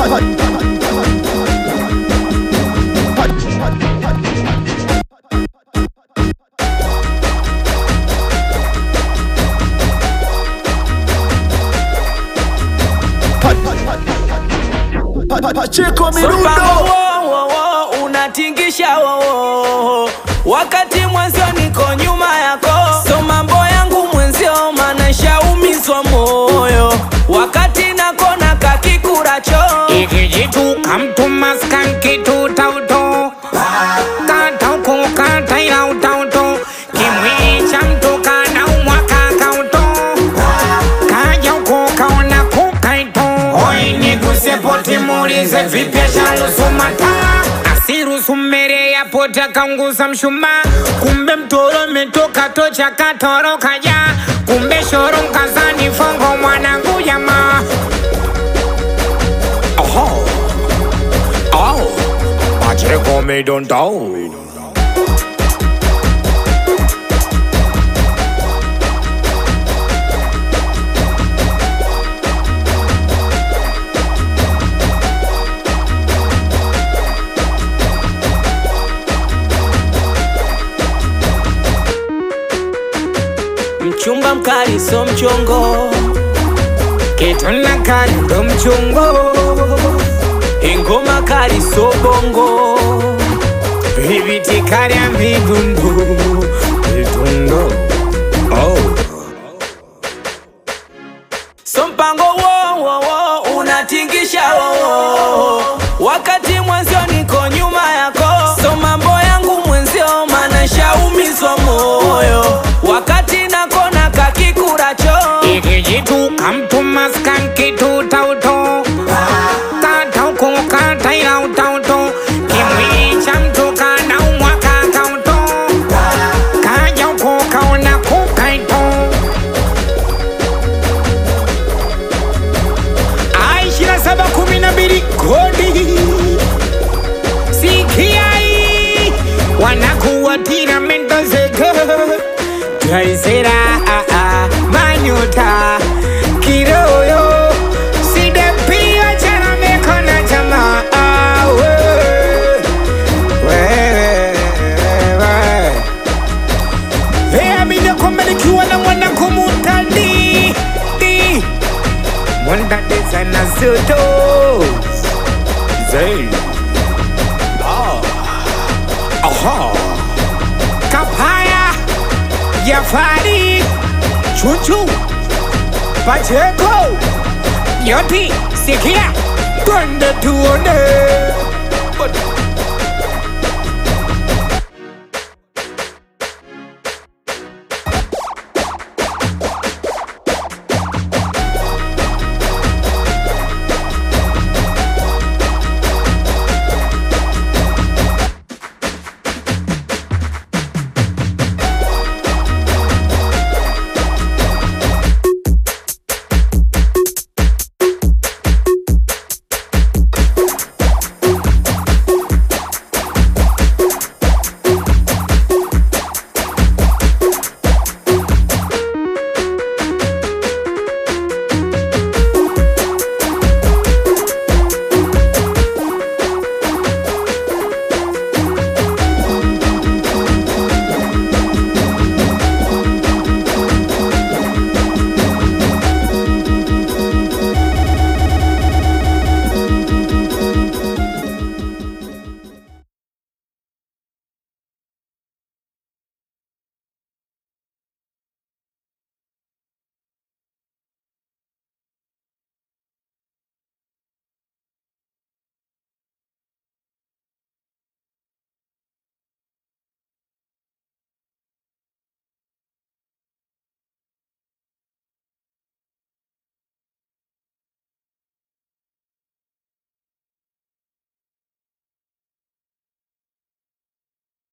Pacheco Mirundo unatingisha wakati mwenzio niko nyuma yako. So mambo yangu mwenzio manashaumizwa moyo wakati nakona kakikuracho. Ikijitu kamtuma skankitu tauto Katau kukata ila utauto Kimwi cha mtu kana umwaka kauto Kaja ukokaona kukaito Hoi niguse poti mulize vipya shalusu mata Asirusu mere ya pota kaunguza mshuma Kumbe mtoro metoka tocha katoro kaja Kumbe shoro mkazani fongo mwanangu jamaa. Pacheco Mirundo. Mchumba mkali so mchongo, Kituna kali ndo mchongo, ingoma kali so bongo, Viviti kali ya midundo. so mpango unatingisha wakati mwenzio niko nyuma yako. So mambo yangu mwenzio manashaumizwa moyo wakati nakona kakikuracho. Ikijitu kamtuma skankitu tauto Katau kukata ila utauto Kimwi cha mtu kana umwaka kauto Kaja ukokaona kukaito Aishira 712 kodi Sikiai Wanakuwa tiramento zeka Traisera Manyota Kiroyo Sidepia chana mekona chama Hea mina kumelikiwa na mwana kumutandi Mwanda desa na soto Zay Kapaya Jafari Chuchu Pacheco Yoti Sikia Twende tuone